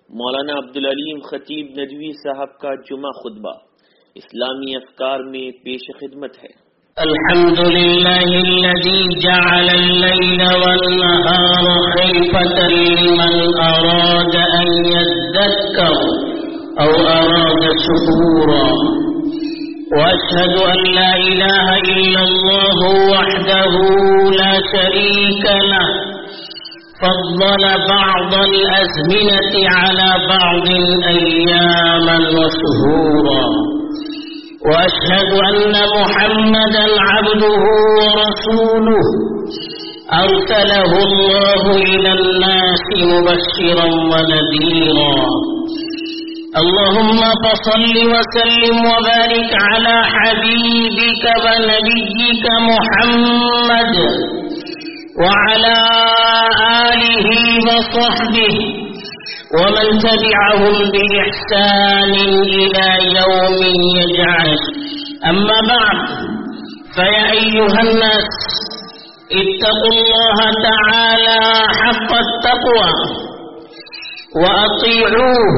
मौलाना अब्दुल अलीम खतीब नदवी साहब का जुमा खुतबा इस्लामी अफकार में पेश खिदमत है। अल्हम्दुलिल्लाहिल्लज़ी जअलल लैला वल नहारा खिलफतन लिमन अरादा अन यज़्ज़क्कर औ अरादा शुकूरा व अशहदु अन ला इलाहा इल्लल्लाहु वहदहु ला शरीका लहु فضل بعض الأزمنة على بعض أياما وشهورا وأشهد أن محمدا عبده ورسوله أرسله الله إلى الناس مبشرا ونذيرا اللهم فصل وسلم وبارك على حبيبك ونبيك محمد وعلى آله وصحبه ومن تبعهم بإحسان إلى يوم يجعل. أما بعد، فيا أيها الناس اتقوا الله تعالى حق التقوى وأطيعوه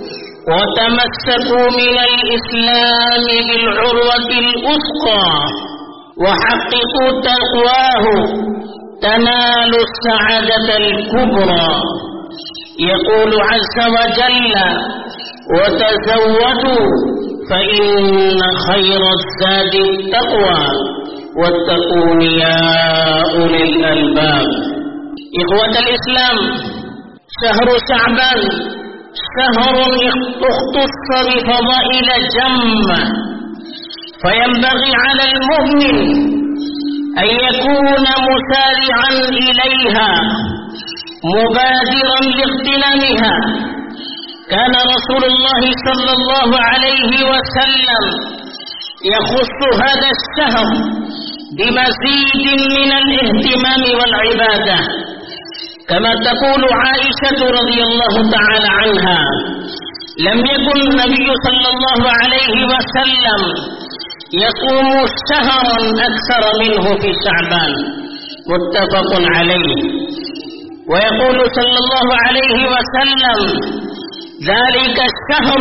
وتمسكوا من الإسلام بالعروة الوثقى وحققوا تقواه تنالوا السعادة الكبرى. يقول عز وجل وتزودوا فإن خير الزاد التقوى واتقون يا أولي الألباب. إخوة الإسلام، شهر شعبان شهر اختص بفضائل جمة، فينبغي على المؤمن أن يكون مسارعا إليها مبادرا لاغتنامها. كان رسول الله صلى الله عليه وسلم يخص هذا الشهر بمزيد من الاهتمام والعبادة، كما تقول عائشة رضي الله تعالى عنها: لم يكن النبي صلى الله عليه وسلم يصوم شهرا أكثر منه في شعبان، متفق عليه. ويقول صلى الله عليه وسلم: ذلك الشهر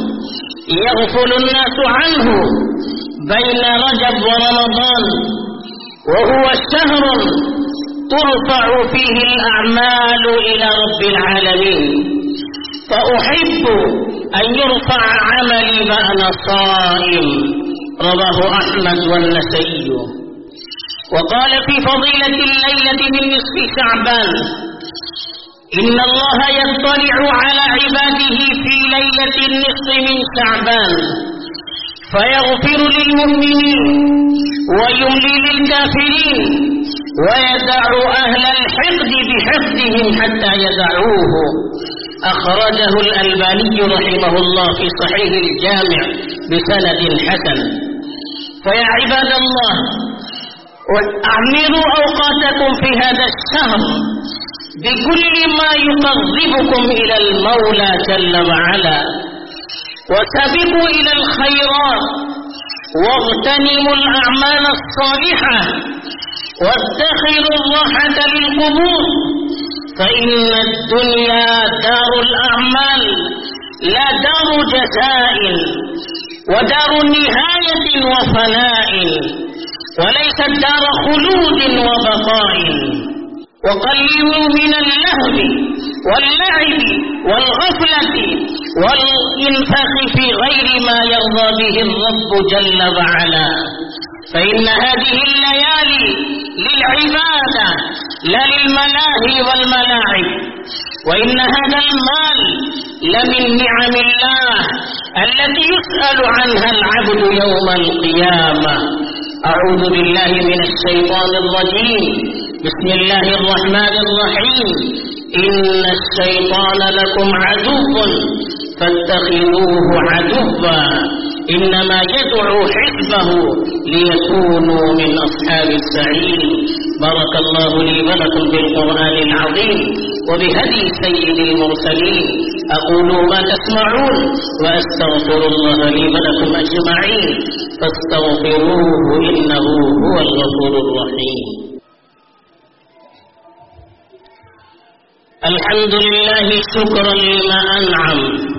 يغفل الناس عنه بين رجب ورمضان، وهو الشهر ترفع فيه الأعمال إلى رب العالمين، فأحب أن يرفع عملي وأنا صائم. رواه أحمد والنسائي. وقال في فضيلة الليلة من نصف شعبان: إن الله يطلع على عباده في ليلة النصف من شعبان فيغفر للمؤمنين ويملي للكافرين ويدع أهل الحقد بحقدهم حتى يدعوه. أخرجه الألباني رحمه الله في صحيح الجامع بسند حسن. فيا عباد الله، أعمروا أوقاتكم في هذا الشهر بكل ما يقربكم إلى المولى جل وعلا، وسابقوا إلى الخيرات واغتنموا الأعمال الصالحة وادخروا الراحة للقبور، فإن الدنيا دار الأعمال لا دار جزاء ودار نهاية وفناء، وليست دار خلود وبقاء. وقللوا من اللهو واللعب والغفلة والإنفاق في غير ما يرضى به الرب جل وعلا، فإن هذه الليالي للعبادة لا للملاهي والملاعب. وإن هذا المال لمن نعم الله التي يسأل عنها العبد يوم القيامة. أعوذ بالله من الشيطان الرجيم. بسم الله الرحمن الرحيم. إن الشيطان لكم عدو فاتخذوه عدوا إنما يدعو حزبه ليكونوا من أصحاب السعير. بارك الله لي ولكم بالقرآن العظيم وبهدي سيد المرسلين. أقول ما تسمعون وأستغفر الله لي ولكم أجمعين فاستغفروه إنه هو الغفور الرحيم. الحمد لله شكرا لما أنعم،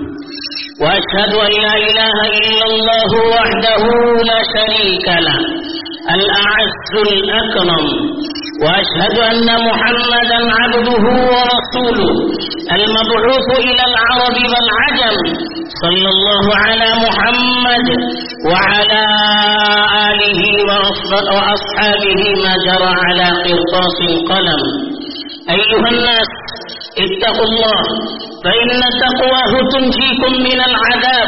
وأشهد أن لا إله إلا الله وحده لا شريك له الأعز الأكرم، وأشهد أن محمدا عبده ورسوله المبعوث إلى العرب والعجم، صلى الله على محمد وعلى آله وأصحابه ما جرى على قرطاس القلم. أيها الناس اتقوا الله، فإن تقواه تنجيكم من العذاب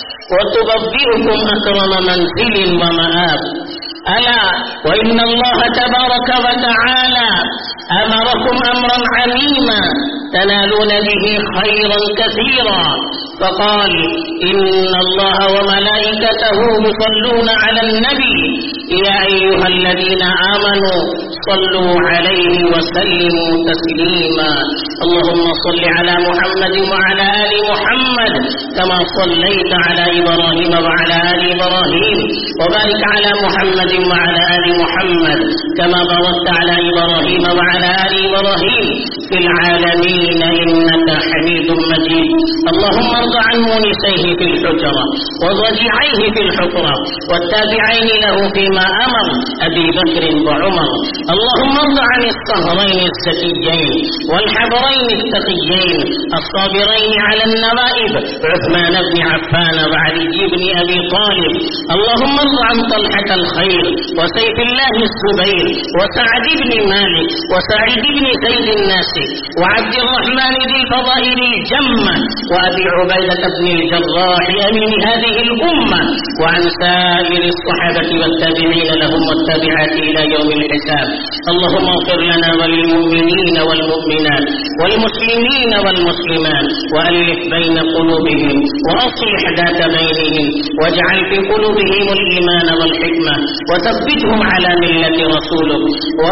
وتبوئكم أكرم منزل ومآب. ألا وإن الله تبارك وتعالى أمركم أمرا عظيما تنالون به خيرا كثيرا، فقال إن الله وملائكته يصلون على النبي يا أيها الذين آمنوا صلوا عليه وسلموا تسليما. اللهم صل على محمد وعلى آل محمد كما صليت على إبراهيم وعلى آل إبراهيم، وبارك على محمد وعلى آل محمد كما باركت على إبراهيم وعلى آل إبراهيم في العالمين إنك حميد مجيد. اللهم ارض عن مونسيه في الحجرة وضجيعيه في الحفرة والتابعين له فيما أمر أبي بكر وعمر. اللهم ارض عن الصهرين الزكيين والحبرين التقيين الصابرين على النوائب عثمان بن عفان وعلي بن أبي طالب. اللهم ارض عن طلحة الخير وسيف الله الزبير وسعد بن مالك وسعيد بن زيد الناسي وعبد الرحمن ذي الفضائل الجمة وأبي عبيدة بن الجراح أمين هذه الأمة، وعن سائر الصحابة والتابعين لهم والتابعات إلى يوم الحساب. اللهم اغفر لنا وللمؤمنين والمؤمنات والمسلمين والمسلمات، وألف بين قلوبهم وأصلح ذات بينهم، واجعل في قلوبهم الإيمان والحكمة، وثبتهم على ملة رسولك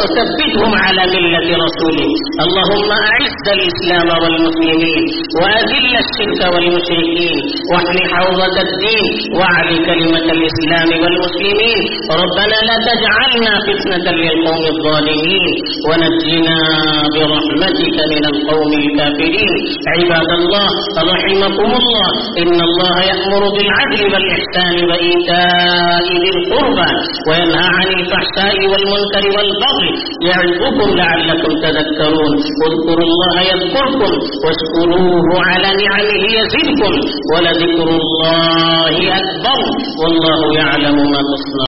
اللهم أعز الإسلام والمسلمين وأذل الشرك والمشركين واحل حوضة الدين واعل كلمة الإسلام والمسلمين. ربنا لا تجعلنا فتنة للقوم الظالمين ونجنا برحمتك من القوم الكافرين. عباد الله رحمكم الله، إن الله يأمر بالعدل والإحسان وإيتاء ذي القربى وينهى عن الفحشاء والمنكر والبغي يعظكم لعلكم تذكرون. واذكروا الله يذكركم واشكروه على نعمه يزدكم ولذكر الله أكبر والله يعلم ما تصنعون.